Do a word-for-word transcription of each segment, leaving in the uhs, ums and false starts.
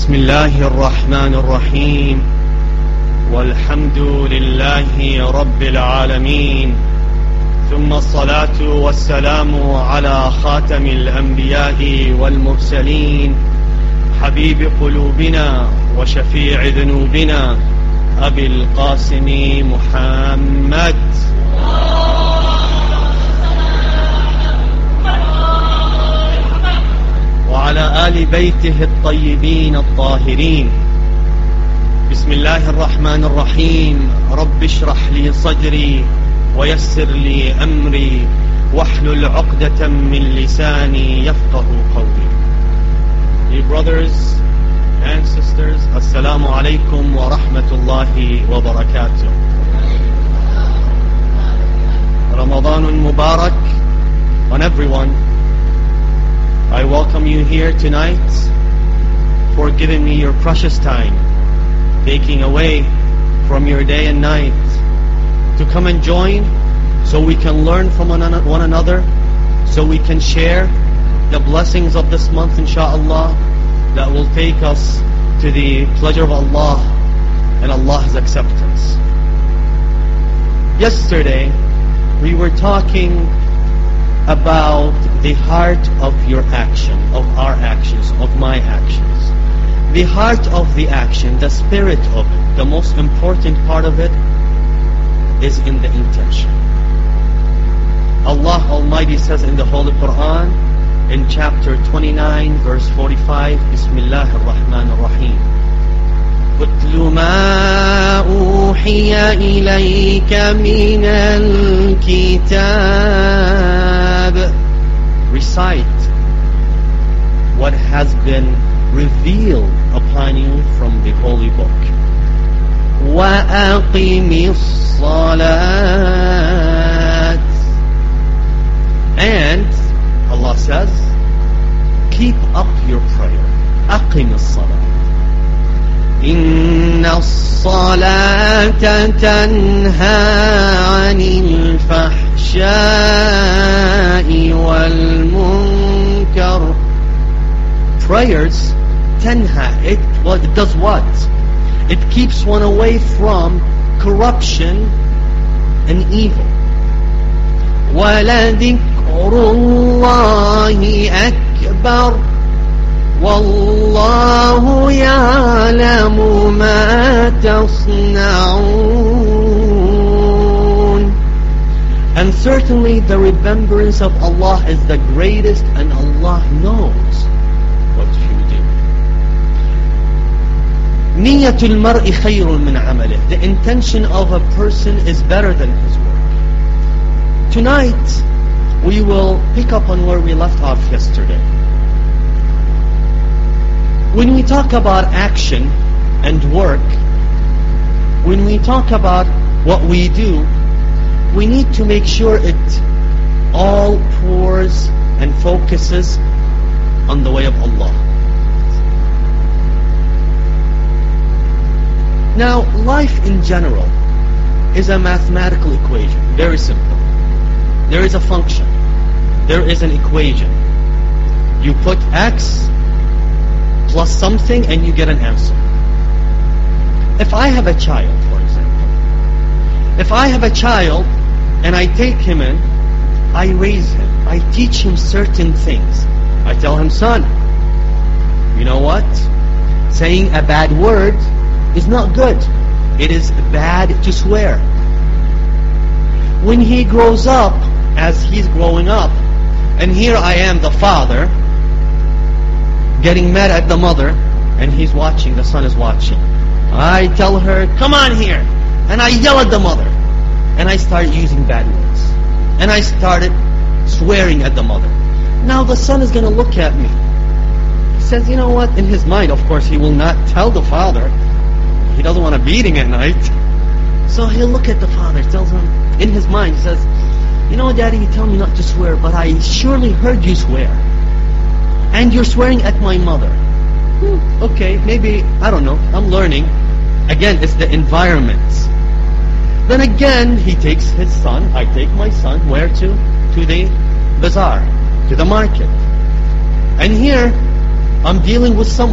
بسم الله الرحمن الرحيم والحمد لله رب العالمين ثم الصلاة والسلام على خاتم الأنبياء والمرسلين حبيب قلوبنا وشفيع ذنوبنا أبي القاسم محمد وعلى آل بيته الطيبين الطاهرين. بسم الله الرحمن الرحيم. رب اشرح لي صدري ويسر لي أمري واحلل عقدة من لساني يفقه قولي. Dear brothers and sisters, Assalamu alaikum wa rahmatullahi wa barakatuh. Ramadanun Mubarak on everyone. I welcome you here tonight for giving me your precious time, taking away from your day and night to come and join so we can learn from one another, so we can share the blessings of this month, inshaAllah, that will take us to the pleasure of Allah and Allah's acceptance. Yesterday, we were talking about the heart of your action, of our actions, of my actions. The heart of the action, the spirit of it, the most important part of it is in the intention. Allah Almighty says in the Holy Quran, in chapter twenty-nine, verse forty-five, Bismillah ar-Rahman ar-Rahim. أُتْلُ مَا أُوحِيَ إِلَيْكَ مِنَ الْكِتَابِ. Recite what has been revealed upon you from the Holy Book. وَأَقِمِ الصَّلَاةِ. And Allah says, keep up your prayer. أَقِمِ الصَّلَاةِ. إِنَّ الصَّلَاةَ تَنْهَى عَنِ الْفَحْشَاءِ وَالْمُنكَرِ. Prayers, تنهى, it, well, it does what? It keeps one away from corruption and evil. وَلَذِكْرُ اللَّهِ أَكْبَرُ وَاللَّهُ يَعْلَمُ مَا تَصْنَعُونَ. And certainly the remembrance of Allah is the greatest, and Allah knows what you do. نِيَّةُ الْمَرْءِ خَيْرٌ مِنْ عَمَلِهِ. The intention of a person is better than his work. Tonight, we will pick up on where we left off yesterday. When we talk about action and work, when we talk about what we do, we need to make sure it all pours and focuses on the way of Allah. Now, life in general is a mathematical equation, very simple. There is a function. There is an equation. You put X plus something and you get an answer. If I have a child, for example, if I have a child and I take him in, I raise him, I teach him certain things. I tell him, son, you know what? Saying a bad word is not good. It is bad to swear. When he grows up, as he's growing up, and here I am, the father, getting mad at the mother, and he's watching, the son is watching. I tell her, come on here, and I yell at the mother, and I start using bad words, and I started swearing at the mother. Now the son is going to look at me. He says, you know what, in his mind, of course, he will not tell the father. He doesn't want a beating at night. So he'll look at the father, tells him, in his mind, he says, you know, Daddy, you tell me not to swear, but I surely heard you swear. And you're swearing at my mother. Hmm, okay, maybe, I don't know, I'm learning. Again, it's the environment. Then again, he takes his son, I take my son, where to? To the bazaar, to the market. And here, I'm dealing with someone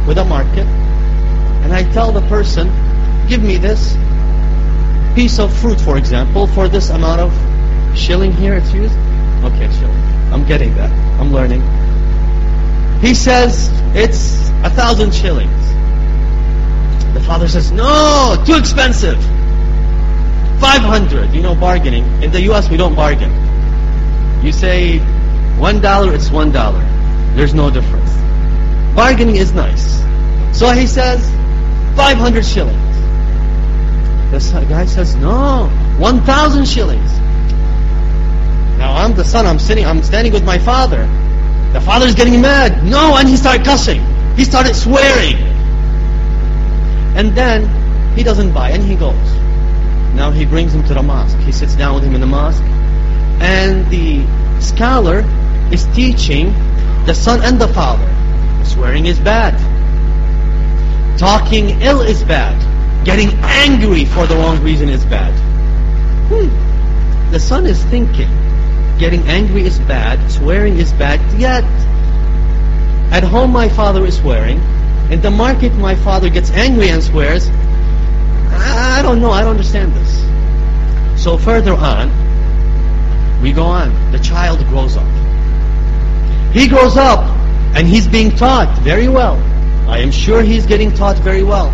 with a market, and I tell the person, give me this piece of fruit, for example, for this amount of shilling here it's used. Okay, shilling. I'm getting that. I'm learning. He says, it's a thousand shillings. The father says, no, too expensive. Five hundred. You know, bargaining. In the U S, we don't bargain. You say one dollar, it's one dollar. There's no difference. Bargaining is nice. So he says, five hundred shillings. The guy says, no, one thousand shillings. Now I'm the son, I'm sitting, I'm standing with my father. The father's getting mad. No, and he started cussing. He started swearing. And then he doesn't buy, and he goes. Now he brings him to the mosque. He sits down with him in the mosque. And the scholar is teaching the son and the father. Swearing is bad. Talking ill is bad. Getting angry for the wrong reason is bad. Hmm. The son is thinking, getting angry is bad, swearing is bad, yet at home my father is swearing, in the market my father gets angry and swears. I don't know, I don't understand this. So further on, we go on. The child grows up. He grows up and he's being taught very well. I am sure he's getting taught very well.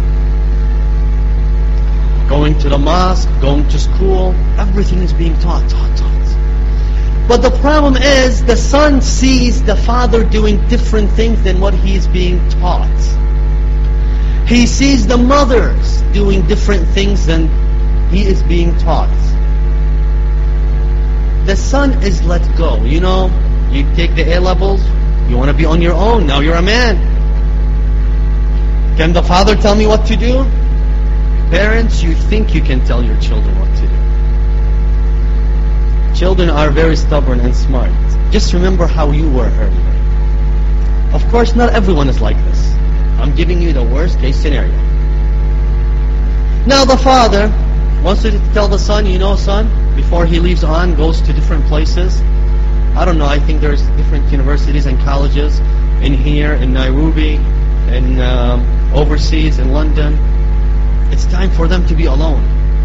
Going to the mosque, going to school, everything is being taught, taught, taught. But the problem is, the son sees the father doing different things than what he is being taught. He sees the mothers doing different things than he is being taught. The son is let go. You know, you take the A-levels, you want to be on your own, now you're a man. Can the father tell me what to do? Parents, you think you can tell your children what to do. Children are very stubborn and smart. Just remember how you were earlier. Of course, not everyone is like this. I'm giving you the worst case scenario. Now the father wants to tell the son, you know, son, before he leaves on, goes to different places. I don't know, I think there's different universities and colleges in here, in Nairobi, in um, overseas, in London. It's time for them to be alone.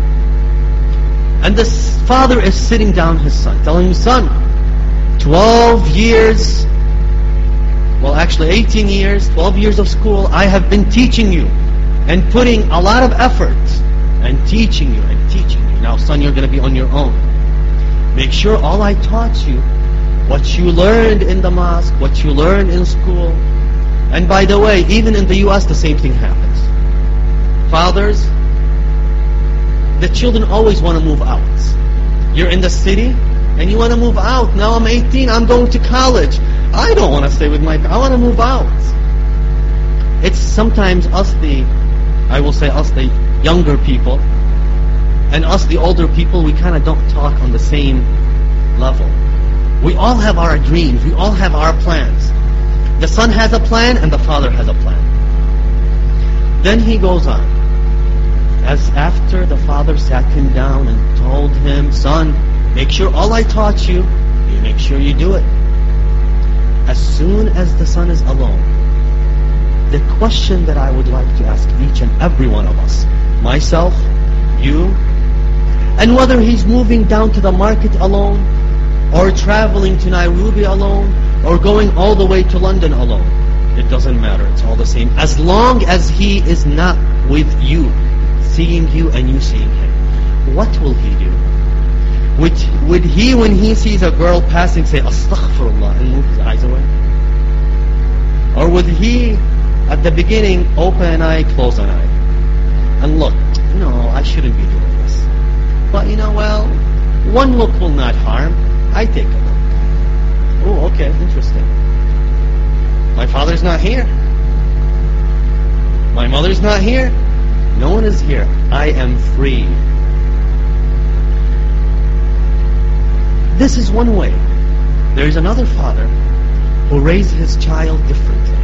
And the father is sitting down his son, telling him, son, twelve years, well actually eighteen years, twelve years of school, I have been teaching you and putting a lot of effort and teaching you and teaching you. Now son, you're going to be on your own. Make sure all I taught you, what you learned in the mosque, what you learned in school. And by the way, even in the U S the same thing happens. Fathers, the children always want to move out. You're in the city and you want to move out. Now I'm eighteen, I'm going to college. I don't want to stay with my, I want to move out. It's sometimes us the, I will say us the younger people, and us the older people, we kind of don't talk on the same level. We all have our dreams, we all have our plans. The son has a plan and the father has a plan. Then he goes on. As after the father sat him down and told him, son, make sure all I taught you, you make sure you do it. As soon as the son is alone, the question that I would like to ask each and every one of us, myself, you, and whether he's moving down to the market alone, or traveling to Nairobi alone, or going all the way to London alone, it doesn't matter, it's all the same. As long as he is not with you, seeing you and you seeing him, what will he do? Would, would he, when he sees a girl passing, say, Astaghfirullah, and move his eyes away? Or would he, at the beginning, open an eye, close an eye, and look, no, I shouldn't be doing this. But you know, well, one look will not harm. I take a look. Oh, okay, interesting. My father's not here. My mother's not here. No one is here. I am free. This is one way. There is another father who raised his child differently.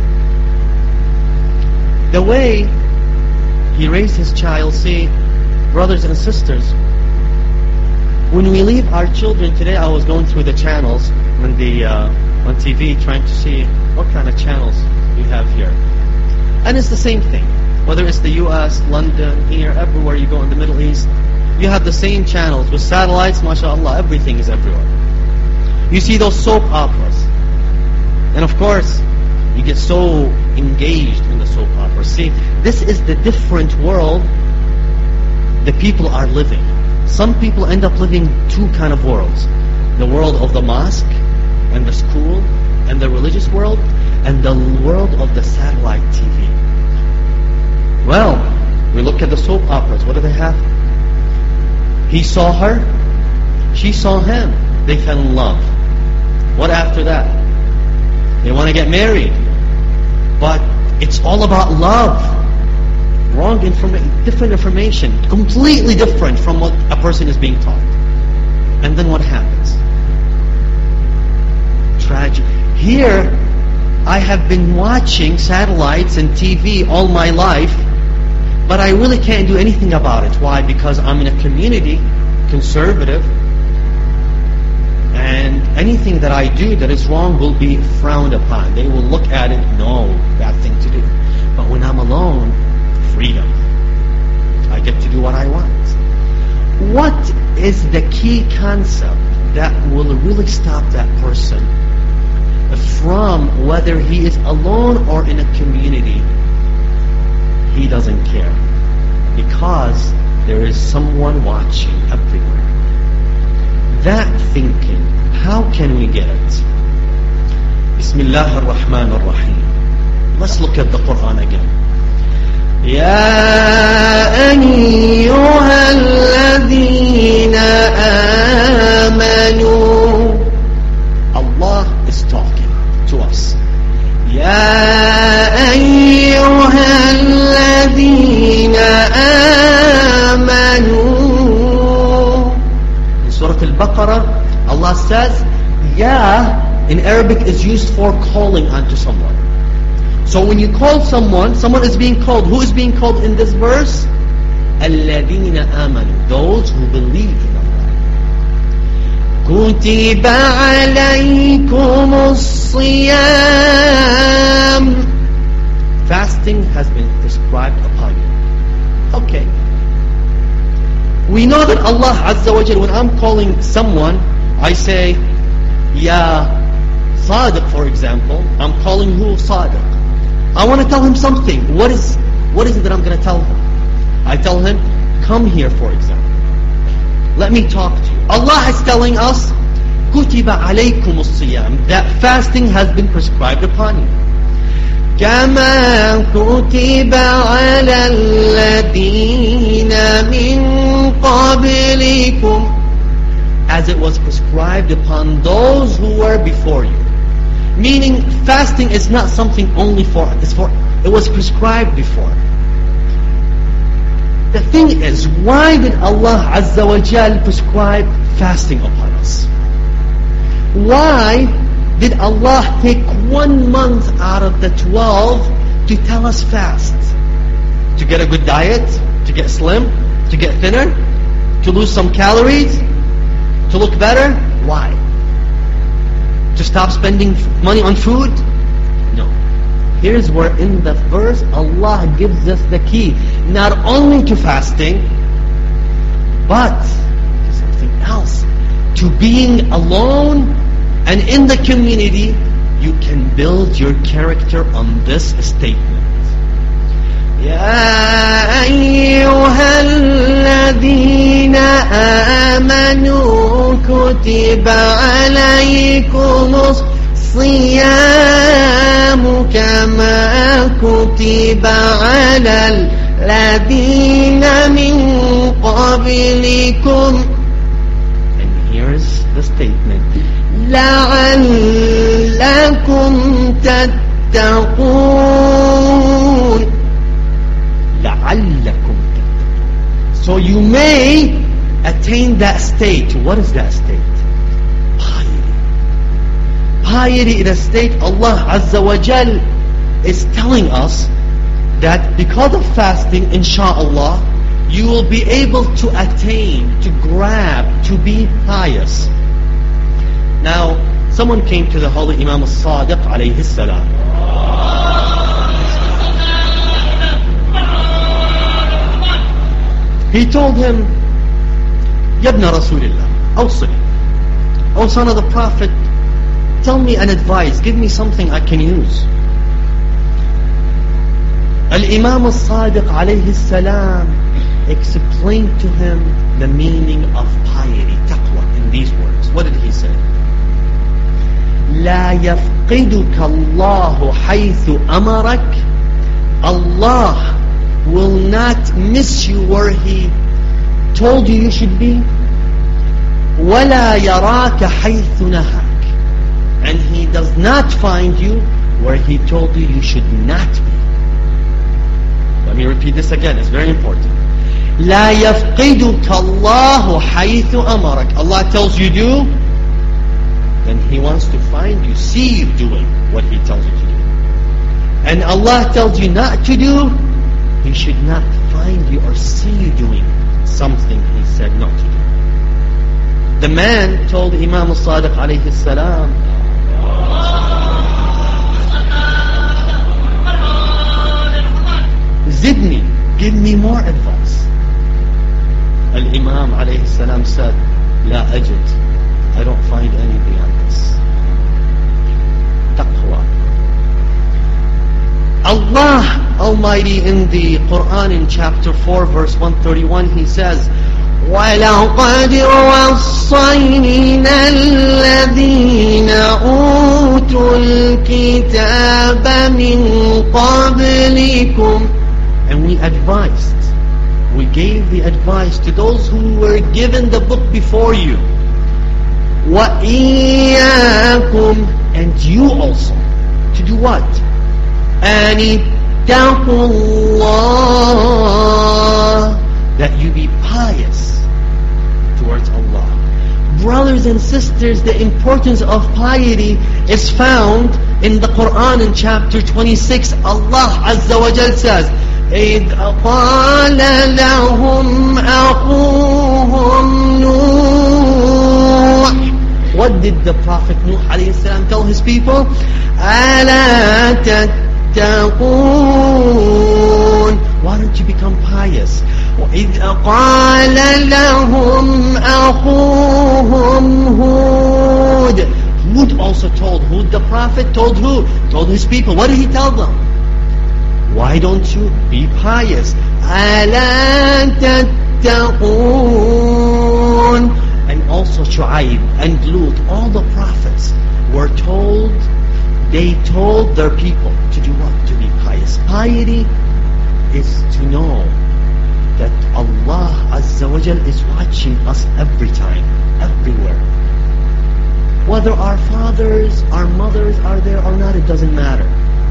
The way he raised his child, see, brothers and sisters, when we leave our children today, I was going through the channels on the uh, on T V trying to see what kind of channels we have here. And it's the same thing. Whether it's the U S, London, here, everywhere you go in the Middle East, you have the same channels with satellites, mashallah, everything is everywhere. You see those soap operas. And of course, you get so engaged in the soap opera. See, this is the different world the people are living. Some people end up living two kind of worlds. The world of the mosque and the school and the religious world, and the world of the satellite T V. Well, we look at the soap operas. What do they have? He saw her. She saw him. They fell in love. What after that? They want to get married. But it's all about love. Wrong information, different information, completely different from what a person is being taught. And then what happens? Tragic. Here, I have been watching satellites and T V all my life, but I really can't do anything about it. Why? Because I'm in a community, conservative, and anything that I do that is wrong will be frowned upon. They will look at it, no, bad thing to do. But when I'm alone, freedom. I get to do what I want. What is the key concept that will really stop that person from, whether he is alone or in a community, he doesn't care? Because there is someone watching everywhere. That thinking, how can we get it? Bismillah ar-Rahman ar-Rahim. Let's look at the Quran again. يا أيها الذين آمنوا. Allah is talking to us. يا أيها الذين آمنوا. In Surah Al-Baqarah, Allah says, Ya in Arabic is used for calling unto someone. So when you call someone, someone is being called. Who is being called in this verse? الَّذِينَ آمَنُوا. Those who believe in Allah. كُتِبَ عَلَيْكُمُ الصِّيَامُ. Fasting has been prescribed upon you. Okay. We know that Allah Azza wa Jal, when I'm calling someone, I say, Ya Sadiq, for example. I'm calling who? Sadiq. I want to tell him something. What is what is it that I'm going to tell him? I tell him, come here, for example. Let me talk to you. Allah is telling us, كُتِبَ عَلَيْكُمُ الصِّيَامِ. That fasting has been prescribed upon you. كَمَا كُتِبَ عَلَى الَّذِينَ مِنْ قَبْلِكُمْ. As it was prescribed upon those who were before you. Meaning, fasting is not something only for, it's for, it was prescribed before. The thing is, why did Allah Azza wa Jal prescribe fasting upon us? Why did Allah take one month out of the twelve to tell us fast? To get a good diet? To get slim? To get thinner? To lose some calories? To look better? Why? To stop spending money on food? No. Here's where in the verse Allah gives us the key. Not only to fasting, but to something else. To being alone and in the community, you can build your character on this statement. يا أيها الذين آمنوا كتب عليكم الصيام كما كتب على الذين من قبلكم. And here's the statement. لعلكم تتقون. لعلكم تتقون. So you may attain that state. What is that state? Piety. Piety in a state Allah Azza wa Jal is telling us that because of fasting, insha'Allah, you will be able to attain, to grab, to be pious. Now, someone came to the holy Imam al-Sadiq alayhi salam. He told him, Yabna Rasulillah, awsini. O son of the Prophet, tell me an advice, give me something I can use. Al-Imam al-Sadiq alayhi salam explained to him the meaning of piety, taqwa, in these words. What did he say? لا يفقدك الله حيث أمرك. Allah will not miss you where He told you you should be. ولا يراك حيث نهاك. And He does not find you where He told you you should not be. Let me repeat this again, it's very important. لا يفقدك الله حيث أمرك. Allah tells you do, then He wants to find you, see you doing what He tells you to do. And Allah tells you not to do, He should not find you or see you doing something He said not to do. The man told Imam al-Sadiq alayhi salam, Zidni, give me more advice. Al-Imam alayhi salam said, La ajid, I don't find any beyond this. Taqwa. Allah Almighty in the Quran in chapter four verse one thirty-one, He says, وَلَقَدْ وَصَّيْنَا الَّذِينَ أُوتُوا الْكِتَابَ مِنْ قَبْلِكُمْ. And we advised, we gave the advice to those who were given the book before you. وَإِيَّاكُمْ, and you also, to do what? أَنِ اتَّقُوا اللَّهَ, that you be pious towards Allah. Brothers and sisters, the importance of piety is found in the Quran in chapter twenty-six. Allah Azza wa Jal says, إِذْ قَالَ لَهُمْ أَخُوهُمْ نُوحٌ. What did the Prophet Nuh alayhi salam tell his people? أَلَا تَتَّقُونَ, why don't you become pious? وَإِذْ قَالَ لَهُمْ أَخُوهُمْ هُودٌ. Hud also told, Hud the Prophet told who? Told his people. What did he tell them? Why don't you be pious? أَلَا تَتَّقُونَ. And also Shu'aib and Lut, all the prophets were told, they told their people to do what? To be pious. Piety is to know that Allah Azza wa Jal is watching us every time, everywhere. Whether our fathers, our mothers are there or not, it doesn't matter.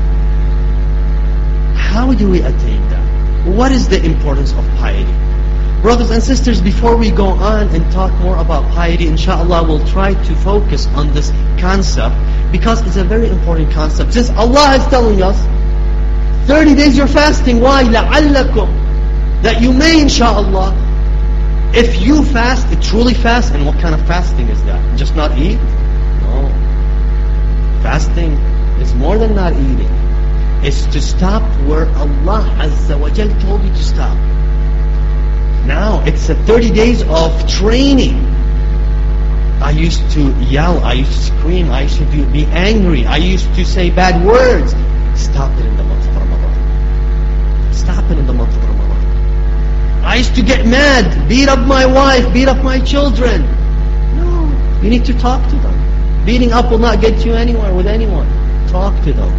How do we attain that? What is the importance of piety? Brothers and sisters, before we go on and talk more about piety, inshallah we'll try to focus on this concept because it's a very important concept. Since Allah is telling us, thirty days you're fasting, why? لَعَلَّكُمْ, that you may, inshallah, if you fast, it truly fast. And what kind of fasting is that? Just not eat? No. Fasting is more than not eating. It's to stop where Allah Azza wa Jal told you to stop. Now, it's a thirty days of training. I used to yell, I used to scream, I used to do, be angry, I used to say bad words. Stop it in the month of Ramadan. Stop it in the month of Ramadan. I used to get mad, beat up my wife, beat up my children. No, you need to talk to them. Beating up will not get you anywhere with anyone. Talk to them.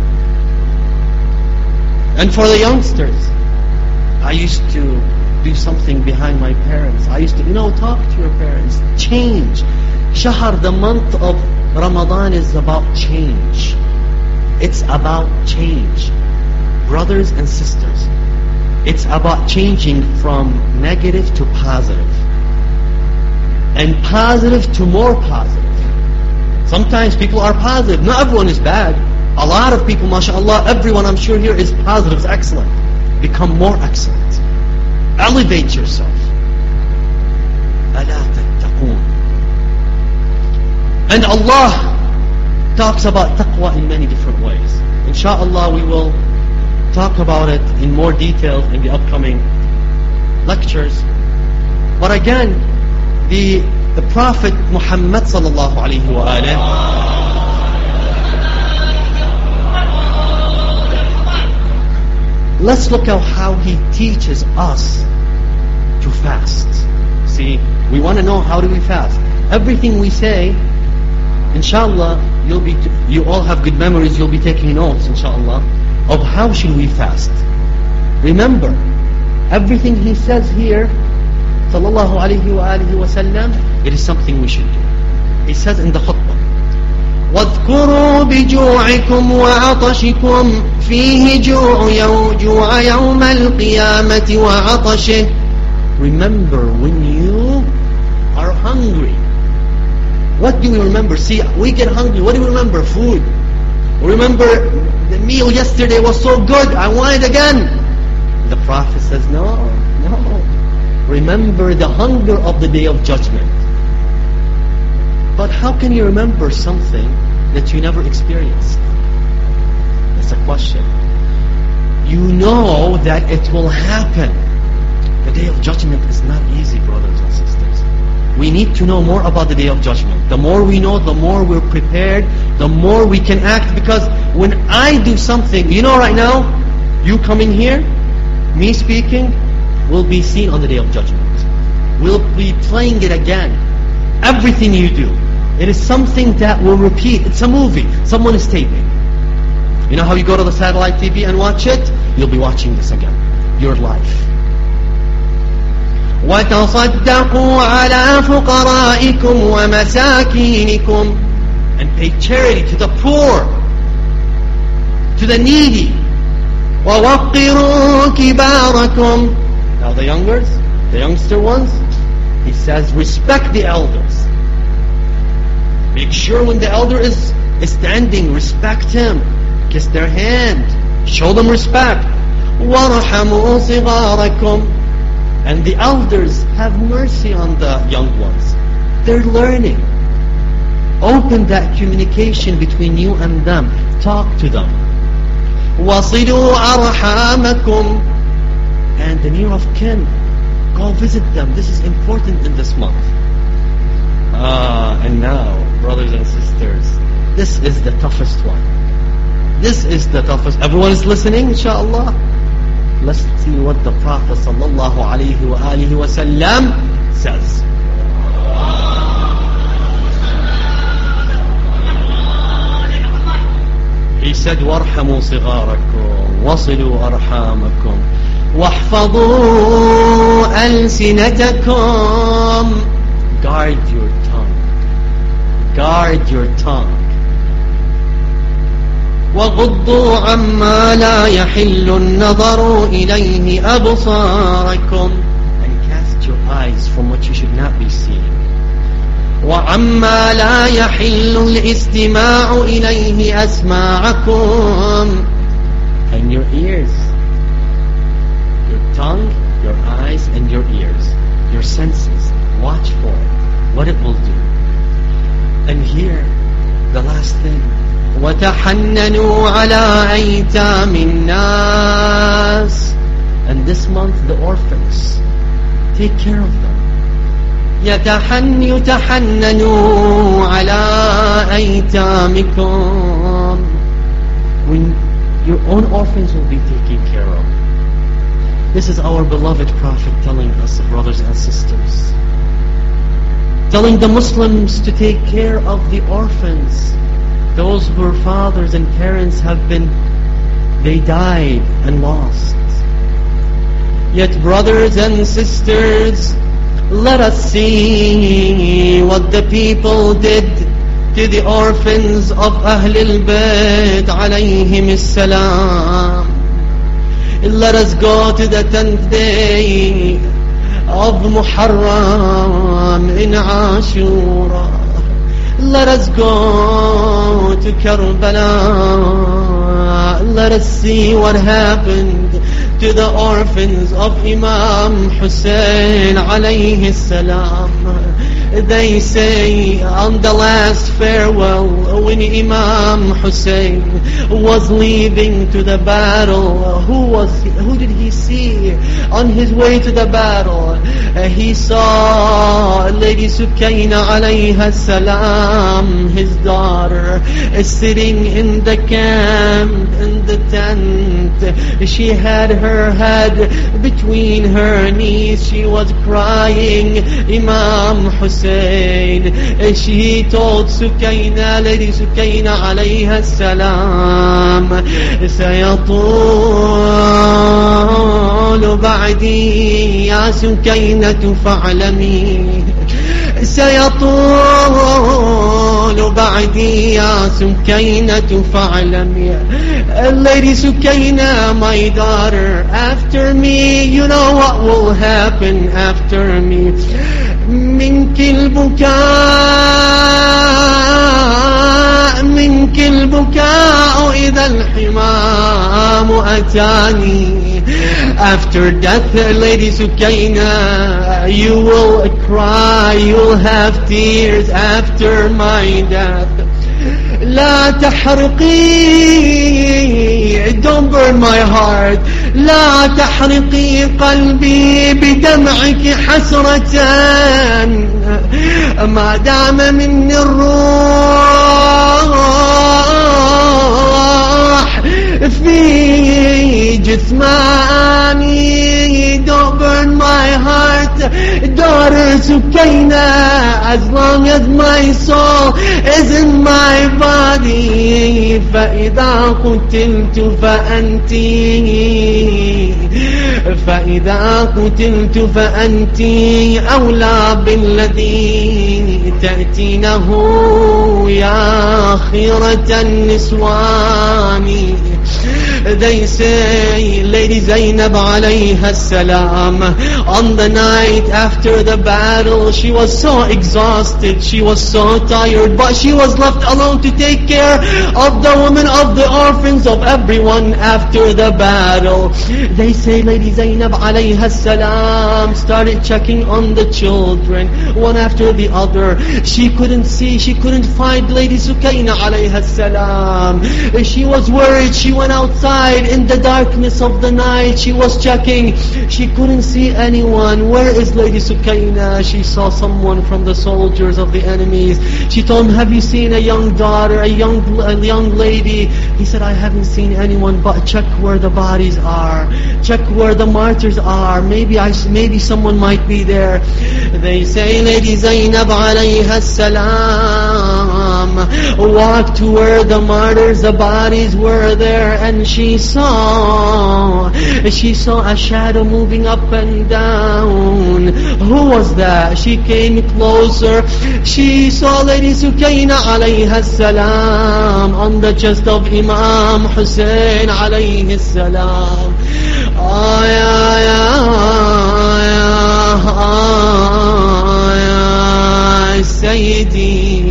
And for the youngsters, I used to do something behind my parents. I used to, you know, talk to your parents. Change. Shahar, the month of Ramadan is about change. It's about change. Brothers and sisters, it's about changing from negative to positive. And positive to more positive. Sometimes people are positive. Not everyone is bad. A lot of people, mashallah, everyone I'm sure here is positive, is excellent. Become more excellent. Elevate yourself. أَلَا تَتَّقُونَ. And Allah talks about taqwa in many different ways. Insha'Allah we will talk about it in more detail in the upcoming lectures. But again, the the Prophet Muhammad sallallahu alaihi wasallam, let's look at how he teaches us to fast. See, we want to know, how do we fast? Everything we say, inshallah, you'll be t- you all have good memories, you'll be taking notes, inshallah, of how should we fast. Remember, everything he says here, sallallahu alayhi wa alihi wa sallam, it is something we should do. He says in the khutbah, واذكروا بجوعكم وعطشكم فيه جوع جوع يوم القيامة وعطشه. Remember when you are hungry. What do we remember? See, we get hungry. What do we remember? Food. We remember the meal yesterday was so good, I want it again. The Prophet says, no, no. Remember the hunger of the Day of Judgment. But how can you remember something that you never experienced? That's a question. You know that it will happen. The Day of Judgment is not easy, brothers and sisters. We need to know more about the Day of Judgment. The more we know, the more we're prepared, the more we can act. Because when I do something, you know right now, you coming here, me speaking, will be seen on the Day of Judgment. We'll be playing it again. Everything you do. It is something that will repeat. It's a movie. Someone is taping. You know how you go to the satellite T V and watch it? You'll be watching this again. Your life. وَتَصَدَّقُوا عَلَى فُقَرَائِكُمْ وَمَسَاكِينِكُمْ. And pay charity to the poor, to the needy. وَوَقِّرُوا كِبَارَكُمْ. Now the youngers, the youngster ones, he says, respect the elders. Make sure when the elder is, is standing, respect him. Kiss their hand. Show them respect. وَارْحَمُوا صِغَارَكُمْ. And the elders, have mercy on the young ones. They're learning. Open that communication between you and them. Talk to them. وَصِلُوا أَرْحَامَكُمْ. And the near of kin, go visit them. This is important in this month. Ah, and now, brothers and sisters, this is the toughest one. This is the toughest. Everyone is listening, inshallah? Let's see what the Prophet sallallahu alayhi wa alihi wa sallam says. He said, وَارْحَمُوا صِغَارَكُمْ وَصِلُوا أَرْحَامَكُمْ وَاحْفَظُوا أَلْسِنَتَكُمْ. Guard your tongue. Guard your tongue. وَغُضُّوا عَمَّا لَا يَحِلُّ النَّظَرُ إِلَيْهِ أَبْصَارَكُمْ. And cast your eyes from what you should not be seeing. وَعَمَّا لَا يَحِلُّ الْإِسْتِمَاعُ إِلَيْهِ أَسْمَاعَكُمْ. And your ears. Your tongue, your eyes, and your ears. Your senses. Watch for it. What it will do. And here, the last thing. وَتَحَنَّنُوا عَلَىٰ أَيْتَامِ النَّاسِ. And this month, the orphans. Take care of them. يَتَحَنَّ يُتَحَنَّنُوا عَلَىٰ أَيْتَامِكُمْ. When your own orphans will be taken care of. This is our beloved Prophet telling us, brothers and sisters. Telling the Muslims to take care of the orphans. Those whose fathers and parents have been, they died and lost. Yet brothers and sisters, let us see what the people did to the orphans of Ahlul Bayt alayhim as-salam. Let us go to the tenth day of Muharram in Ashura. Let us go to Karbala. Let us see what happened to the orphans of Imam Hussein alayhi salam. They say on the last farewell, when Imam Hussein was leaving to the battle, who was he, who did he see on his way to the battle? Uh, he saw Lady Sukaina alayha salam, his daughter, uh, sitting in the camp, in the tent. She had her head between her knees. She was crying. Imam Hussein, uh, she told Sukaina, Lady Sukaina alayha salam, سيطول بعدي يا سكينة فاعلمي سيطول بعدي يا سكينة فاعلمي. Lady Sukaina, my daughter, after me, you know what will happen after me. منك البكاء منك البكاء إذا الحمام أتاني. After death, Lady Sukaina, you will cry, you will have tears after my death. لا تحرقي, don't burn my heart. لا تحرقي قلبي بدمعك حسرة ما دام مني الروح في جثماني. Don't burn my heart, daughter Sukaina, as long as my soul is in my body. فإذا قتلت فأنت فإذا قتلت فأنت أولى بالذي تأتينه يا خيرة النسوان. They say Lady Zainab alayha salam, on the night after the battle, she was so exhausted, she was so tired, but she was left alone to take care of the women, of the orphans, of everyone after the battle. They say Lady Zainab alayha salam started checking on the children, one after the other. She couldn't see, she couldn't find Lady Sukaina alayha salam. She was worried, she went outside in the darkness of the night, she was checking, she couldn't see anyone. Where is Lady Sukaina? She saw someone from the soldiers of the enemies. She told him, have you seen a young daughter, a young a young lady? He said, I haven't seen anyone, but check where the bodies are, check where the martyrs are, maybe I, maybe someone might be there. They say Lady Zainab alayha salam walked to where the martyrs, the bodies were there, and she saw, she saw a shadow moving up and down. Who was that? She came closer. She saw Lady Sukaina alayha salam on the chest of Imam Hussein alayhi salam. Ah, ya, ya, ya, ya, Sayyidi,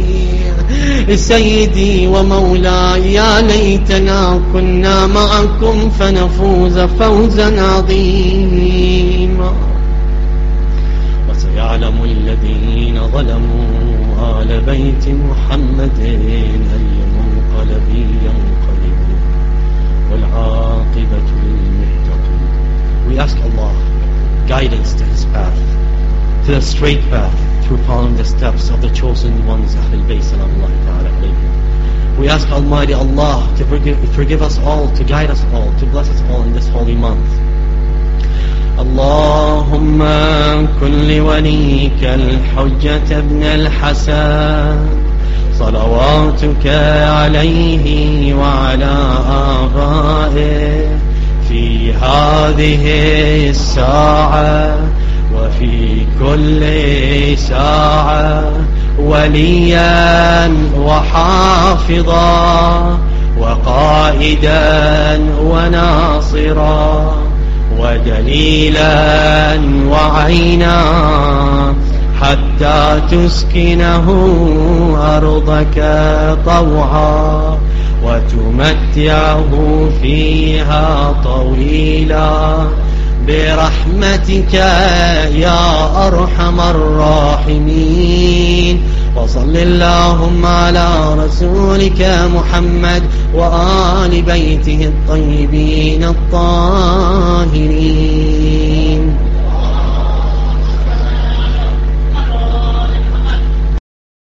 سيدي ومولاي يا ليتنا كنا معكم فنفوز فوزا عظيما. وسيعلم الذين ظلموا آل بيت محمد أي منقلب ينقلبون والعاقبة للمتقين. We ask Allah guidance to His path, to the straight path, through following the steps of the chosen ones, Ahlul Bayt salamullahi ta'ala alayhim. We ask Almighty Allah to forgive, forgive us all, to guide us all, to bless us all in this holy month. Allahumma kun li walika al-hujjata ibn al-Hasan salawatuka alayhi wa ala abaihi fi hadhihi as-sa'a وفي كل ساعة وليا وحافظا وقائدا وناصرا ودليلا وعينا حتى تسكنه أرضك طوعا وتمتعه فيها طويلا برحمتك يا أرحم الراحمين. وصل اللهم على رسولك محمد وآل بيته الطيبين الطاهرين.